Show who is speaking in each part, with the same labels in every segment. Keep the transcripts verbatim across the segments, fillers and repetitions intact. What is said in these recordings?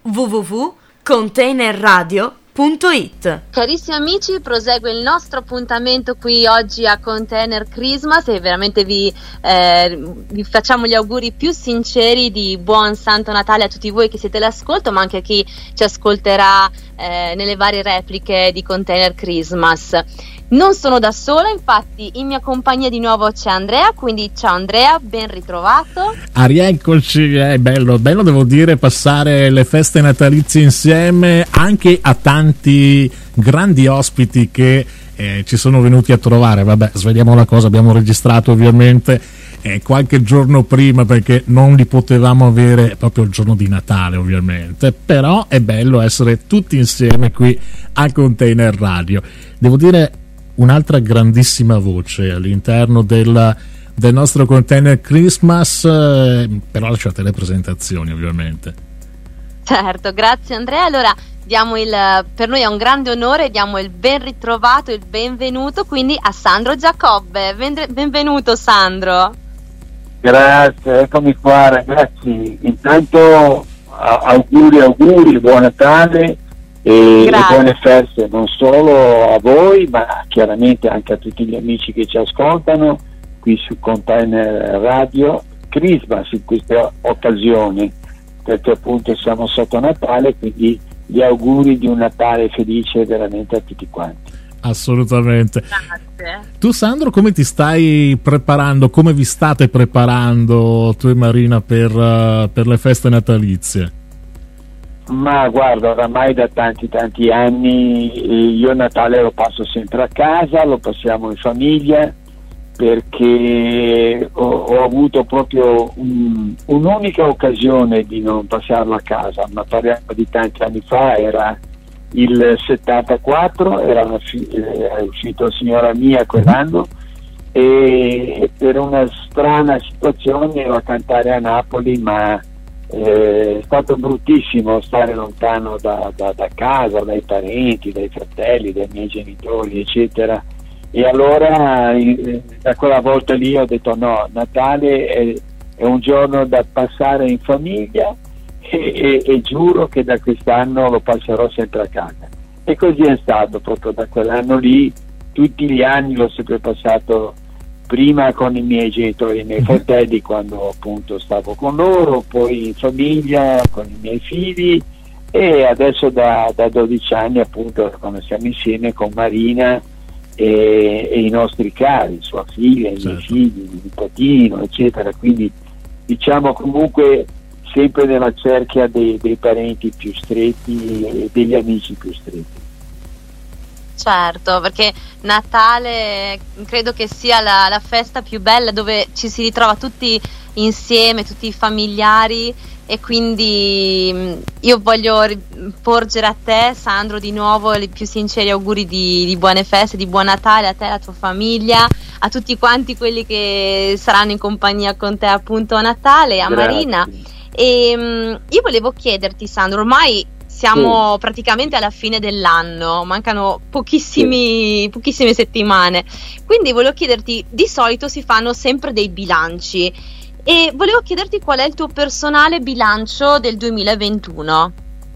Speaker 1: w w w punto container radio punto it.
Speaker 2: Carissimi amici, prosegue il nostro appuntamento qui oggi a Container Christmas e veramente vi, eh, vi facciamo gli auguri più sinceri di buon Santo Natale a tutti voi che siete all'ascolto, ma anche a chi ci ascolterà eh, nelle varie repliche di Container Christmas. Non sono da sola, infatti in mia compagnia di nuovo c'è Andrea, quindi ciao Andrea, ben ritrovato.
Speaker 3: Ah, rieccoci, è bello, bello devo dire passare le feste natalizie insieme anche a tanti grandi ospiti che eh, ci sono venuti a trovare. Vabbè, sveliamo la cosa, abbiamo registrato ovviamente eh, qualche giorno prima perché non li potevamo avere proprio il giorno di Natale ovviamente, però è bello essere tutti insieme qui a Container Radio. Devo dire un'altra grandissima voce all'interno del, del nostro Container Christmas, eh, però lasciate le presentazioni ovviamente.
Speaker 2: Certo, grazie Andrea. Allora diamo il, per noi è un grande onore, diamo il ben ritrovato, il benvenuto quindi a Sandro Giacobbe. Ben, benvenuto Sandro.
Speaker 4: Grazie, eccomi qua ragazzi. Intanto auguri, auguri, buon Natale e, e buone feste non solo a voi ma chiaramente anche a tutti gli amici che ci ascoltano qui su Container Radio Christmas in queste occasioni, perché appunto siamo sotto Natale, quindi gli auguri di un Natale felice veramente a tutti quanti.
Speaker 3: Assolutamente.
Speaker 2: Grazie.
Speaker 3: Tu Sandro come ti stai preparando, come vi state preparando tu e Marina per, uh, per le feste natalizie?
Speaker 4: Ma guarda, oramai da tanti tanti anni io Natale lo passo sempre a casa, lo passiamo in famiglia, perché ho, ho avuto proprio un, un'unica occasione di non passarlo a casa, ma parliamo di tanti anni fa, era il settantaquattro, era, una, era uscito Signora Mia quell'anno e per una strana situazione ero a cantare a Napoli, ma Eh, è stato bruttissimo stare lontano da, da, da casa, dai parenti, dai fratelli, dai miei genitori eccetera, e allora eh, da quella volta lì ho detto no, Natale è, è un giorno da passare in famiglia e, e, e giuro che da quest'anno lo passerò sempre a casa, e così è stato. Proprio da quell'anno lì tutti gli anni l'ho sempre passato prima con i miei genitori e i miei fratelli quando appunto stavo con loro, poi in famiglia con i miei figli, e adesso da, da dodici anni appunto quando siamo insieme con Marina e, e i nostri cari, sua figlia, certo. I miei figli, il nipotino eccetera, quindi diciamo comunque sempre nella cerchia dei, dei parenti più stretti e degli amici più stretti.
Speaker 2: Certo, perché Natale credo che sia la, la festa più bella dove ci si ritrova tutti insieme, tutti i familiari, e quindi io voglio porgere a te Sandro di nuovo i più sinceri auguri di, di buone feste, di buon Natale a te, alla tua famiglia, a tutti quanti quelli che saranno in compagnia con te appunto a Natale, a
Speaker 4: Grazie.
Speaker 2: Marina. E um, io volevo chiederti Sandro, ormai siamo sì. praticamente alla fine dell'anno, mancano pochissimi, sì. pochissime settimane, quindi volevo chiederti, di solito si fanno sempre dei bilanci e volevo chiederti qual è il tuo personale bilancio del duemilaventuno.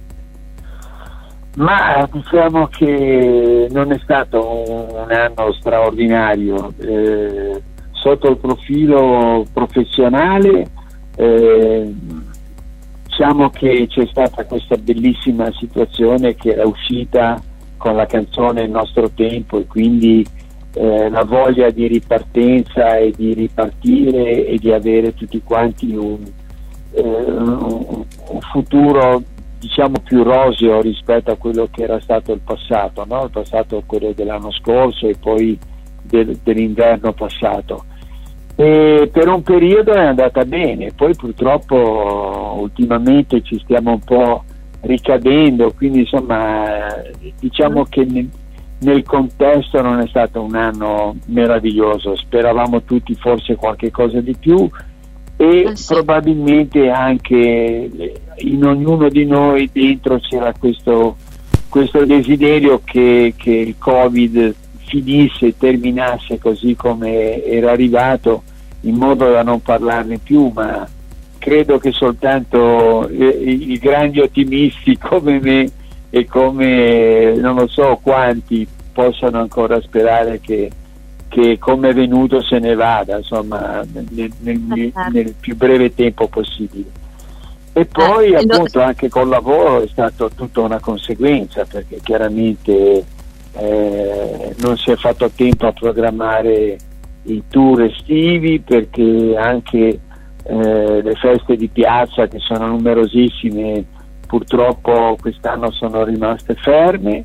Speaker 4: Ma diciamo che non è stato un anno straordinario eh, sotto il profilo professionale. eh, Diciamo che c'è stata questa bellissima situazione che era uscita con la canzone Il nostro tempo, e quindi eh, la voglia di ripartenza e di ripartire e di avere tutti quanti un, eh, un, un futuro diciamo più roseo rispetto a quello che era stato il passato, no? Il passato, quello dell'anno scorso e poi del, dell'inverno passato. E per un periodo è andata bene, poi purtroppo ultimamente ci stiamo un po' ricadendo, quindi insomma diciamo che nel, nel contesto non è stato un anno meraviglioso, speravamo tutti forse qualche cosa di più e sì. Probabilmente anche in ognuno di noi dentro c'era questo, questo desiderio che, che il Covid finisse, terminasse così come era arrivato, in modo da non parlarne più, ma credo che soltanto i, i grandi ottimisti come me e come non lo so quanti possano ancora sperare che, che come è venuto se ne vada, insomma, nel, nel, nel più breve tempo possibile. E poi eh, appunto no... anche col lavoro è stata tutta una conseguenza, perché chiaramente eh, non si è fatto tempo a programmare i tour estivi, perché anche eh, le feste di piazza, che sono numerosissime, purtroppo quest'anno sono rimaste ferme,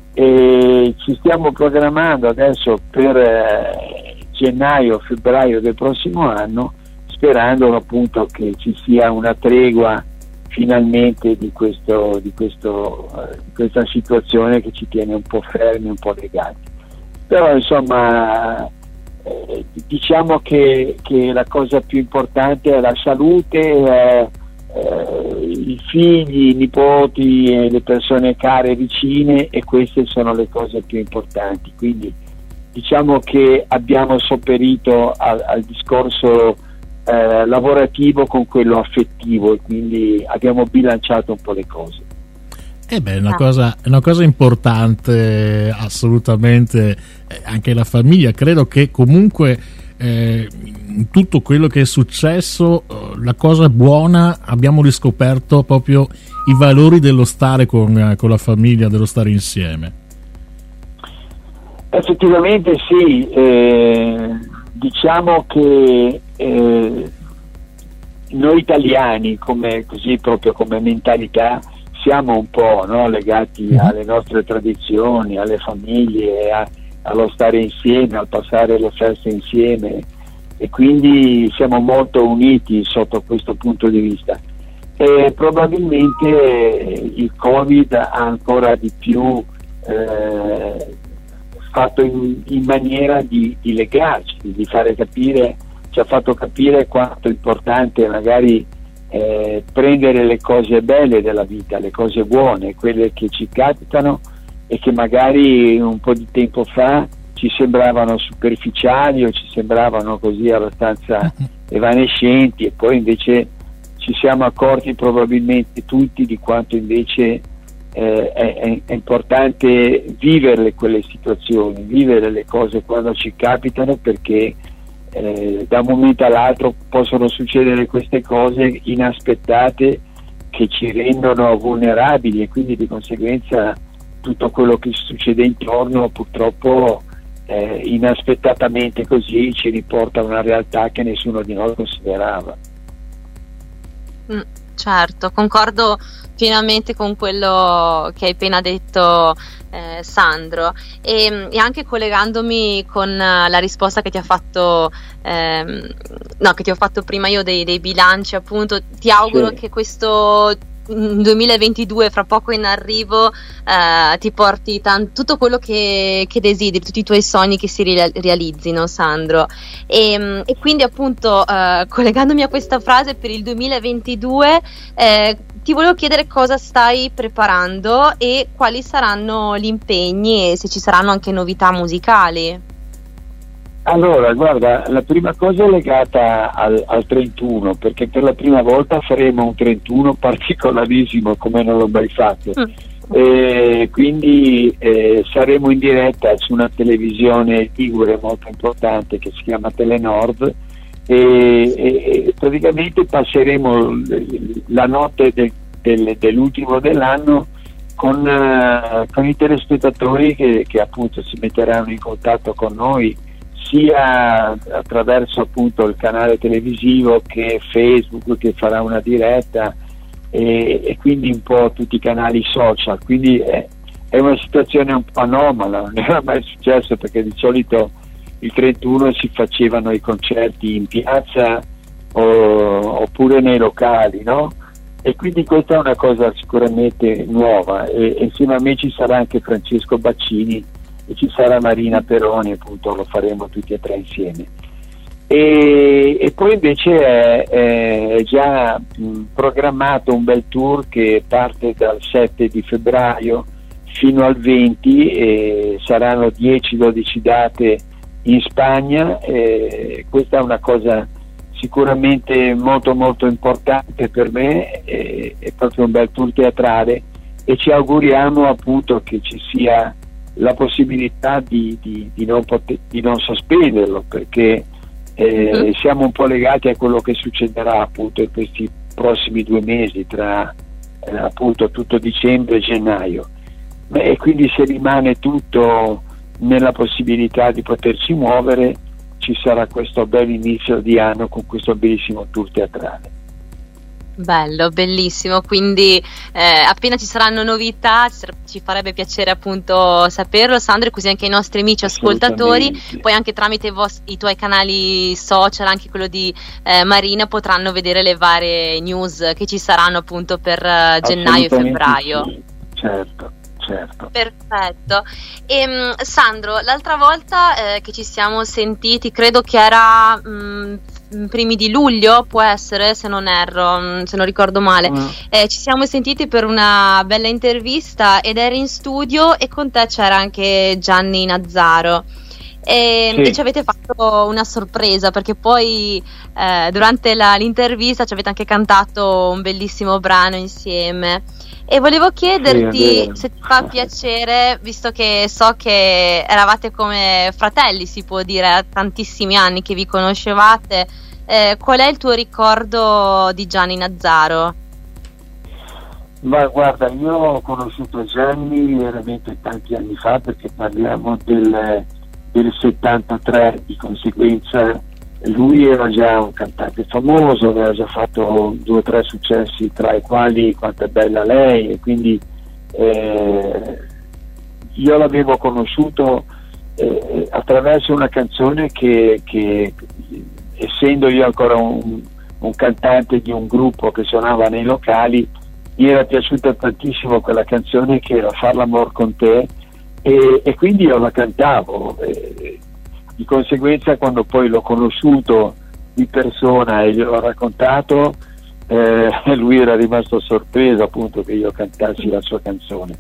Speaker 4: e ci stiamo programmando adesso per eh, gennaio, febbraio del prossimo anno, sperando appunto che ci sia una tregua finalmente di, questo, di, questo, eh, di questa situazione che ci tiene un po' fermi, un po' legati. Però insomma eh, diciamo che, che la cosa più importante è la salute, eh, eh, i figli, i nipoti e le persone care vicine, e queste sono le cose più importanti. Quindi diciamo che abbiamo sopperito al, al discorso Eh, lavorativo con quello affettivo, e quindi abbiamo bilanciato un po' le cose.
Speaker 3: Eh beh, è una, cosa, è una cosa importante, assolutamente, eh, anche la famiglia. Credo che comunque eh, in tutto quello che è successo, eh, la cosa buona, abbiamo riscoperto proprio i valori dello stare con, eh, con la famiglia, dello stare insieme.
Speaker 4: Effettivamente sì, eh, diciamo che eh, noi italiani, come, così proprio come mentalità, siamo un po', no, legati mm-hmm. alle nostre tradizioni, alle famiglie, a, allo stare insieme, al passare le feste insieme, e quindi siamo molto uniti sotto questo punto di vista. E probabilmente il Covid ha ancora di più eh, fatto in, in maniera di, di legarci, di fare capire, ci ha fatto capire quanto è importante magari eh, prendere le cose belle della vita, le cose buone, quelle che ci capitano e che magari un po' di tempo fa ci sembravano superficiali o ci sembravano così abbastanza evanescenti, e poi invece ci siamo accorti probabilmente tutti di quanto invece Eh, è, è importante viverle quelle situazioni, vivere le cose quando ci capitano, perché eh, da un momento all'altro possono succedere queste cose inaspettate che ci rendono vulnerabili, e quindi di conseguenza tutto quello che succede intorno purtroppo eh, inaspettatamente così ci riporta a una realtà che nessuno di noi considerava.
Speaker 2: Mm, certo, concordo pienamente con quello che hai appena detto, eh, Sandro, e, e anche collegandomi con la risposta che ti ha fatto ehm, no, che ti ho fatto prima io dei, dei bilanci, appunto, ti auguro sì. che questo duemilaventidue, fra poco in arrivo, eh, ti porti tan- tutto quello che, che desideri, tutti i tuoi sogni che si ri- realizzino, Sandro. E, e quindi appunto eh, collegandomi a questa frase per il duemilaventidue, eh, ti volevo chiedere cosa stai preparando e quali saranno gli impegni, e se ci saranno anche novità musicali.
Speaker 4: Allora, guarda, la prima cosa è legata al, al trentuno, perché per la prima volta faremo un trentuno particolarissimo, come non l'ho mai fatto. Mm. E quindi eh, saremo in diretta su una televisione ligure molto importante che si chiama Telenord, e, e, e praticamente passeremo la notte del, del, dell'ultimo dell'anno con, uh, con i telespettatori che, che appunto si metteranno in contatto con noi, sia attraverso appunto il canale televisivo che Facebook, che farà una diretta, e, e quindi un po' tutti i canali social. Quindi è, è una situazione un po' anomala, non era mai successo, perché di solito il trentuno si facevano i concerti in piazza o, oppure nei locali, no? E quindi questa è una cosa sicuramente nuova, e, e insieme a me ci sarà anche Francesco Baccini e ci sarà Marina Peroni, appunto lo faremo tutti e tre insieme. E, e poi invece è, è già mh, programmato un bel tour che parte dal sette di febbraio fino al venti, e saranno dieci dodici date in Spagna, e questa è una cosa sicuramente molto molto importante per me, è, è proprio un bel tour teatrale, e ci auguriamo appunto che ci sia la possibilità di, di, di, non, poter, di non sospenderlo, perché eh, mm. siamo un po' legati a quello che succederà appunto in questi prossimi due mesi, tra eh, appunto tutto dicembre e gennaio. Beh, e quindi se rimane tutto nella possibilità di poterci muovere, ci sarà questo bel inizio di anno con questo bellissimo tour teatrale.
Speaker 2: Bello, bellissimo, quindi eh, appena ci saranno novità ci farebbe piacere appunto saperlo, Sandro, e così anche i nostri amici ascoltatori, poi anche tramite i, vostri, i tuoi canali social, anche quello di eh, Marina, potranno vedere le varie news che ci saranno appunto per uh, gennaio e febbraio.
Speaker 4: Sì. Certo. Certo.
Speaker 2: Perfetto. E, um, Sandro, l'altra volta eh, che ci siamo sentiti, credo che era um, primi di luglio, può essere, se non erro, um, se non ricordo male, mm. eh, ci siamo sentiti per una bella intervista ed eri in studio e con te c'era anche Gianni Nazzaro. E, sì. e ci avete fatto una sorpresa, perché poi eh, durante la, l'intervista ci avete anche cantato un bellissimo brano insieme. E volevo chiederti, sì, se ti fa piacere, visto che so che eravate come fratelli, si può dire, a tantissimi anni che vi conoscevate, eh, qual è il tuo ricordo di Gianni Nazzaro?
Speaker 4: Ma guarda, io ho conosciuto Gianni veramente tanti anni fa, perché parliamo del, del settantatré, di conseguenza lui era già un cantante famoso, aveva già fatto due o tre successi, tra i quali Quanto è bella lei, e quindi eh, io l'avevo conosciuto eh, attraverso una canzone che, che essendo io ancora un, un cantante di un gruppo che suonava nei locali, mi era piaciuta tantissimo quella canzone, che era Far l'amor con te, e, e quindi io la cantavo. Eh, Di conseguenza, quando poi l'ho conosciuto di persona e gliel'ho raccontato, eh, lui era rimasto sorpreso appunto che io cantassi la sua canzone.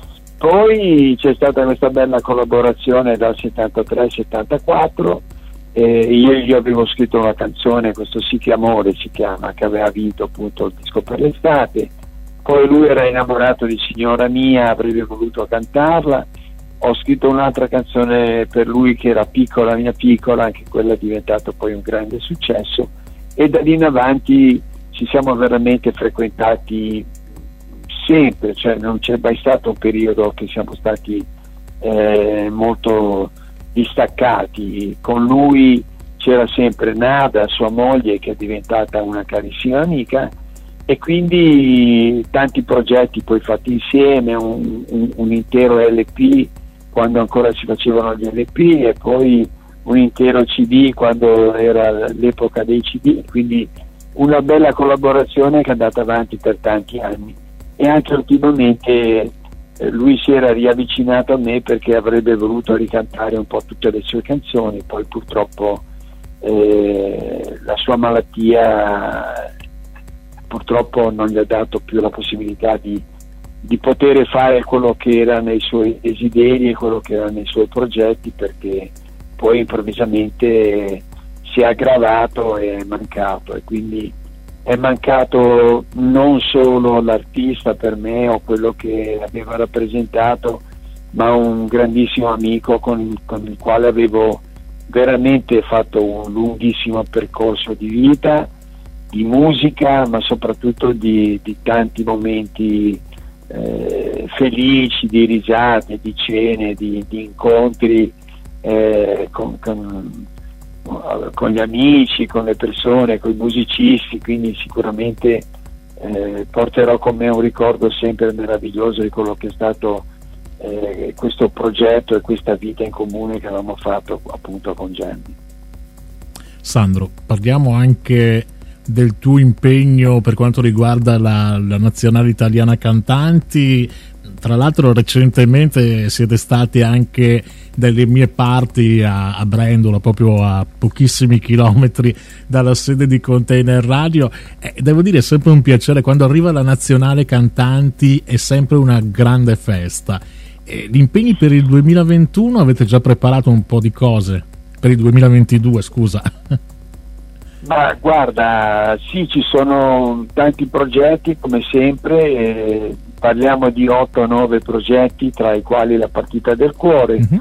Speaker 4: Poi c'è stata questa bella collaborazione dal settantatré settantaquattro, eh, io gli avevo scritto una canzone, questo Sì che amore si chiama, che aveva vinto appunto il disco per l'estate. Poi lui era innamorato di Signora mia, avrebbe voluto cantarla. Ho scritto un'altra canzone per lui che era Piccola mia piccola, anche quella è diventato poi un grande successo, e da lì in avanti ci siamo veramente frequentati sempre, cioè non c'è mai stato un periodo che siamo stati eh, molto distaccati. Con lui c'era sempre Nada, sua moglie, che è diventata una carissima amica, e quindi tanti progetti poi fatti insieme, un, un, un intero L P quando ancora si facevano gli L P, e poi un intero C D quando era l'epoca dei C D, quindi una bella collaborazione che è andata avanti per tanti anni. E anche ultimamente eh, lui si era riavvicinato a me perché avrebbe voluto ricantare un po' tutte le sue canzoni, poi purtroppo eh, la sua malattia purtroppo non gli ha dato più la possibilità di di poter fare quello che era nei suoi desideri e quello che era nei suoi progetti, perché poi improvvisamente si è aggravato e è mancato, e quindi è mancato non solo l'artista per me o quello che aveva rappresentato, ma un grandissimo amico con, con il quale avevo veramente fatto un lunghissimo percorso di vita, di musica, ma soprattutto di, di tanti momenti Eh, felici, di risate, di cene, di, di incontri eh, con, con, con gli amici, con le persone, con i musicisti, quindi sicuramente eh, porterò con me un ricordo sempre meraviglioso di quello che è stato eh, questo progetto e questa vita in comune che avevamo fatto appunto con Gianni.
Speaker 3: Sandro, parliamo anche del tuo impegno per quanto riguarda la, la nazionale italiana cantanti. Tra l'altro recentemente siete stati anche dalle mie parti a, a Brendola, proprio a pochissimi chilometri dalla sede di Container Radio, e devo dire è sempre un piacere quando arriva la nazionale cantanti, è sempre una grande festa. E gli impegni per il duemilaventuno, avete già preparato un po' di cose per il duemilaventidue, scusa?
Speaker 4: Ma guarda, sì, ci sono tanti progetti come sempre, eh, parliamo di otto o nove progetti, tra i quali la partita del cuore. Uh-huh.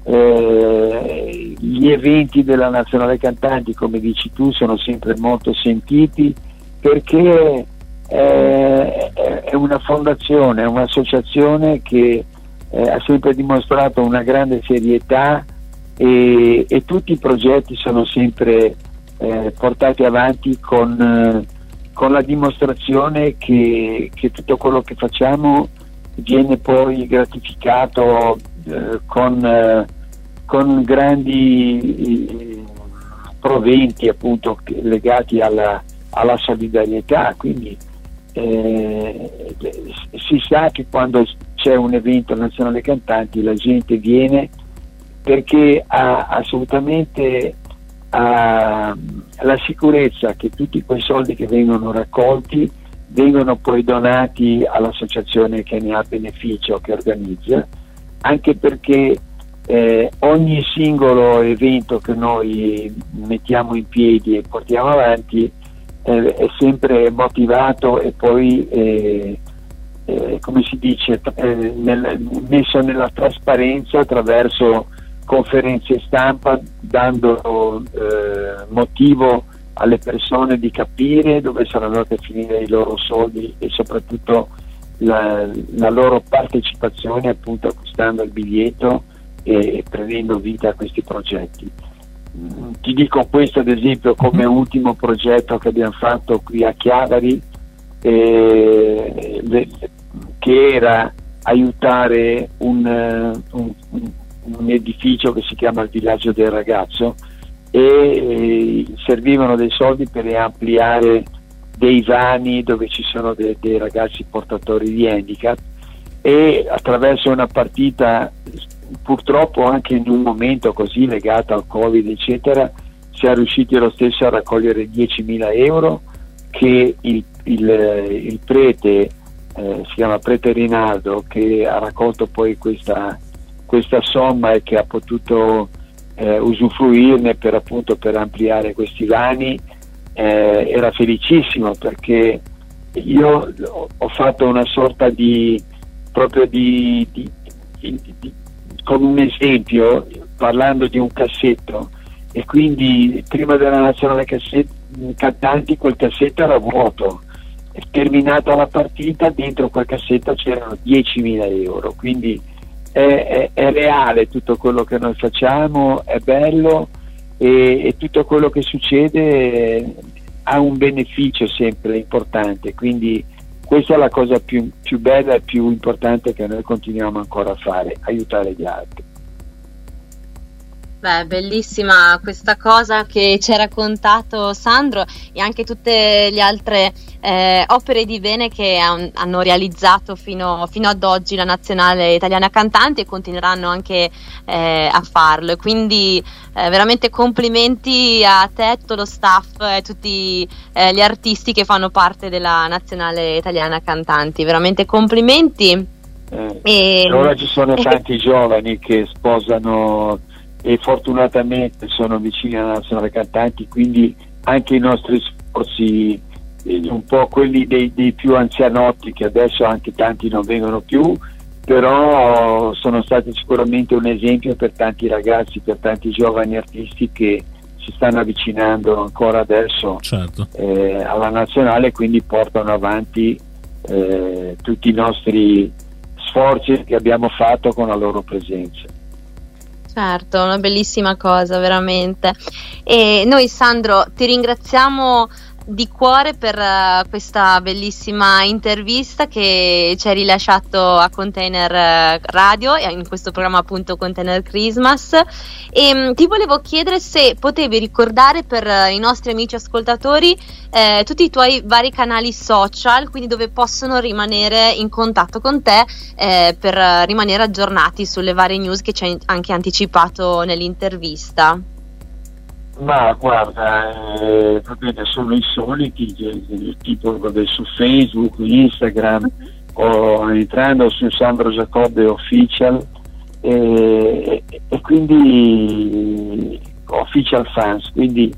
Speaker 4: Eh, gli eventi della Nazionale Cantanti, come dici tu, sono sempre molto sentiti perché eh, è una fondazione, è un'associazione che eh, ha sempre dimostrato una grande serietà e, e tutti i progetti sono sempre eh, portati avanti con, eh, con la dimostrazione che, che tutto quello che facciamo viene poi gratificato eh, con, eh, con grandi eh, proventi appunto legati alla, alla solidarietà. Quindi eh, si sa che quando c'è un evento nazionale cantanti la gente viene perché ha assolutamente ha la sicurezza che tutti quei soldi che vengono raccolti vengono poi donati all'associazione che ne ha beneficio, che organizza, anche perché eh, ogni singolo evento che noi mettiamo in piedi e portiamo avanti eh, è sempre motivato e poi eh, eh, come si dice eh, nel, messo nella trasparenza attraverso conferenze stampa, dando eh, motivo alle persone di capire dove sono andati a finire i loro soldi e soprattutto la, la loro partecipazione, appunto acquistando il biglietto e prendendo vita a questi progetti. Ti dico questo ad esempio come ultimo progetto che abbiamo fatto qui a Chiavari, eh, le, che era aiutare un, un, un edificio che si chiama il Villaggio del Ragazzo, e eh, servivano dei soldi per ampliare dei vani dove ci sono de, dei ragazzi portatori di handicap, e attraverso una partita, purtroppo anche in un momento così legato al Covid eccetera, si è riusciti lo stesso a raccogliere diecimila euro che il, il, il prete eh, si chiama Prete Rinaldo, che ha raccolto poi questa, questa somma e che ha potuto Eh, usufruirne per appunto per ampliare questi vani. Eh, era felicissimo perché io ho fatto una sorta di proprio di, di, di, di con un esempio, parlando di un cassetto, e quindi prima della Nazionale Cantanti quel cassetto era vuoto, e terminata la partita dentro quel cassetto c'erano diecimila euro, quindi È, è, è reale tutto quello che noi facciamo, è bello, e, e tutto quello che succede eh, ha un beneficio sempre importante, quindi questa è la cosa più, più bella e più importante che noi continuiamo ancora a fare, aiutare gli altri.
Speaker 2: Beh, bellissima questa cosa che ci hai raccontato, Sandro, e anche tutte le altre eh, opere di bene che han, hanno realizzato fino, fino ad oggi la Nazionale Italiana Cantanti, e continueranno anche eh, a farlo. Quindi eh, veramente complimenti a te, tutto lo staff e tutti eh, gli artisti che fanno parte della Nazionale Italiana Cantanti. Veramente complimenti.
Speaker 4: Eh, e ora ci sono tanti giovani che sposano e fortunatamente sono vicini alla Nazionale Cantanti, quindi anche i nostri sforzi, un po' quelli dei, dei più anzianotti, che adesso anche tanti non vengono più, però sono stati sicuramente un esempio per tanti ragazzi, per tanti giovani artisti che si stanno avvicinando ancora adesso, certo. eh, alla Nazionale, quindi portano avanti eh, tutti i nostri sforzi che abbiamo fatto con la loro presenza.
Speaker 2: Certo, una bellissima cosa veramente. E noi, Sandro, ti ringraziamo di cuore per uh, questa bellissima intervista che ci hai rilasciato a Container Radio, in questo programma appunto Container Christmas, e um, ti volevo chiedere se potevi ricordare per uh, i nostri amici ascoltatori eh, tutti i tuoi vari canali social, quindi dove possono rimanere in contatto con te eh, per uh, rimanere aggiornati sulle varie news che ci hai anche anticipato nell'intervista.
Speaker 4: Ma guarda, eh, sono i soliti, tipo vabbè, su Facebook, Instagram, o entrando su Sandro Giacobbe Official, e, e quindi Official Fans, quindi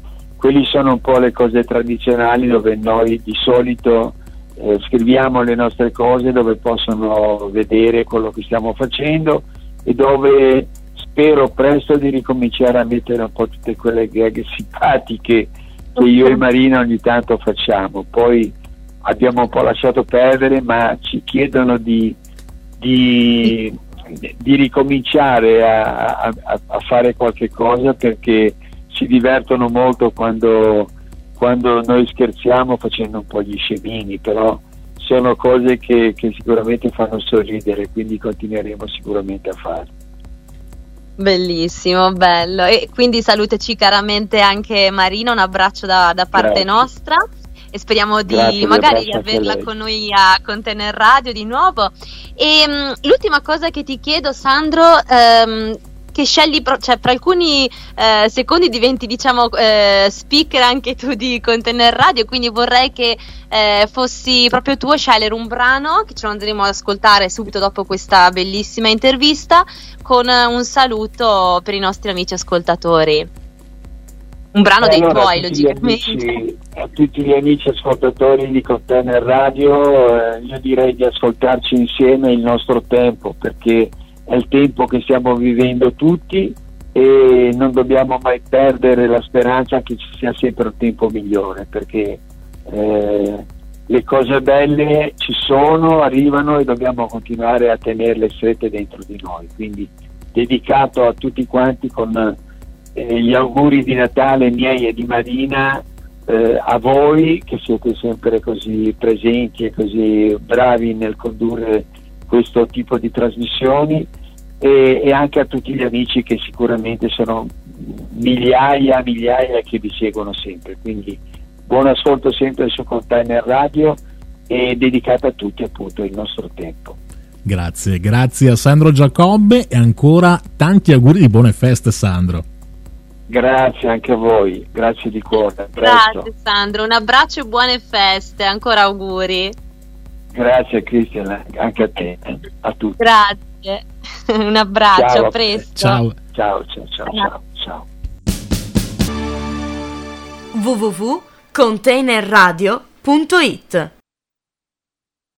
Speaker 4: quelli sono un po' le cose tradizionali dove noi di solito eh, scriviamo le nostre cose, dove possono vedere quello che stiamo facendo e dove spero presto di ricominciare a mettere un po' tutte quelle gag simpatiche che io e Marina ogni tanto facciamo. Poi abbiamo un po' lasciato perdere, ma ci chiedono di, di, di ricominciare a, a, a fare qualche cosa, perché si divertono molto quando, quando noi scherziamo facendo un po' gli scemini, però sono cose che, che sicuramente fanno sorridere, quindi continueremo sicuramente a farlo.
Speaker 2: Bellissimo, bello. E quindi salutaci caramente anche Marina, un abbraccio da, da parte
Speaker 4: Grazie.
Speaker 2: nostra e speriamo di
Speaker 4: Grazie,
Speaker 2: magari
Speaker 4: un abbraccio anche a
Speaker 2: averla
Speaker 4: lei.
Speaker 2: con noi a Container Radio di nuovo. E mh, l'ultima cosa che ti chiedo, Sandro, ehm, che scegli, pro- cioè per alcuni eh, secondi diventi, diciamo, eh, speaker anche tu di Container Radio, quindi vorrei che eh, fossi proprio tu a scegliere un brano che ce lo andremo ad ascoltare subito dopo questa bellissima intervista, con eh, un saluto per i nostri amici ascoltatori, un brano dei
Speaker 4: Allora,
Speaker 2: tuoi
Speaker 4: a tutti gli
Speaker 2: logicamente.
Speaker 4: amici- a tutti gli amici ascoltatori di Container Radio, eh, io direi di ascoltarci insieme Il nostro tempo, perché è il tempo che stiamo vivendo tutti e non dobbiamo mai perdere la speranza che ci sia sempre un tempo migliore, perché eh, le cose belle ci sono, arrivano e dobbiamo continuare a tenerle strette dentro di noi. Quindi dedicato a tutti quanti con eh, gli auguri di Natale miei e di Marina, eh, a voi che siete sempre così presenti e così bravi nel condurre questo tipo di trasmissioni, e, e anche a tutti gli amici che sicuramente sono migliaia migliaia che vi seguono sempre. Quindi buon ascolto sempre su Container Radio e dedicato a tutti appunto Il nostro tempo.
Speaker 3: Grazie, grazie a Sandro Giacobbe e ancora tanti auguri di buone feste, Sandro.
Speaker 4: Grazie anche a voi, grazie di cuore. A presto.
Speaker 2: Grazie Sandro, un abbraccio e buone feste, ancora auguri.
Speaker 4: Grazie Cristian, anche a te, a tutti.
Speaker 2: Grazie, un abbraccio,
Speaker 4: Ciao,
Speaker 2: a presto.
Speaker 3: Ciao.
Speaker 4: Ciao, ciao, ciao, ciao, ciao.
Speaker 1: w w w punto containerradio punto it